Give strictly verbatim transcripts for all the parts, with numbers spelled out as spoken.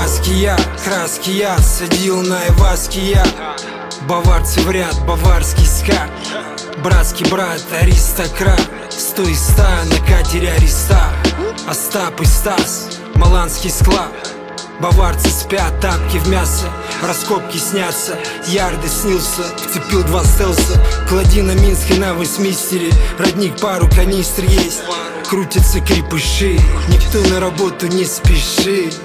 Васки я, краски я, садил на Иваски я. Баварцы в ряд, баварский ска. Братский брат, аристократ. Сто и ста на катере Ариста. Остап и Стас, маланский склад. Баварцы спят, тапки в мясо. Раскопки снятся, ярды снился. Вцепил два стелса. Клади на Минске на Вестминстере. Родник, пару канистр есть. Крутятся крепыши. Никто на работу не спешит.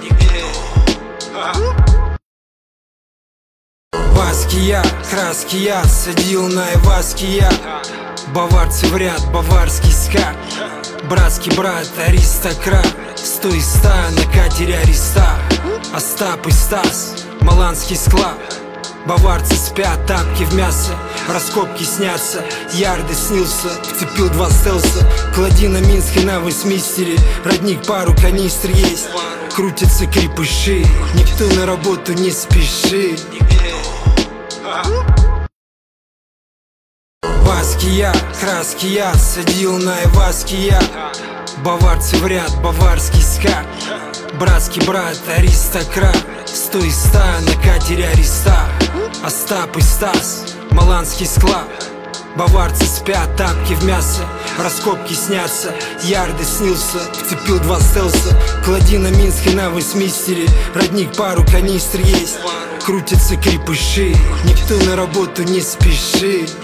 Васки я, краски я, садил на Иваски я. Баварцы в ряд, баварский ска. Братский брат, аристократ. Сто и ста на катере Ариста. Остап и Стас, маланский склад. Баварцы спят, тапки в мясо. Раскопки снятся, ярды снился. Вцепил два стелса. Клади на Минске на Вестминстере. Родник, пару канистр есть. Крутятся крепыши. Никто на работу не спешит. Васки я, краски я, садил на Иваски я. Баварцы в ряд, баварский ска. Братский брат, аристократ. Сто и ста на катере Ариста. Остап и Стас, маланский склад. Баварцы спят, тапки в мясо. Раскопки снятся, ярды снился. Вцепил два стелса. Клади на Минске на Вестминстере. Родник, пару канистр есть. Крутятся крепыши. Никто на работу не спешит.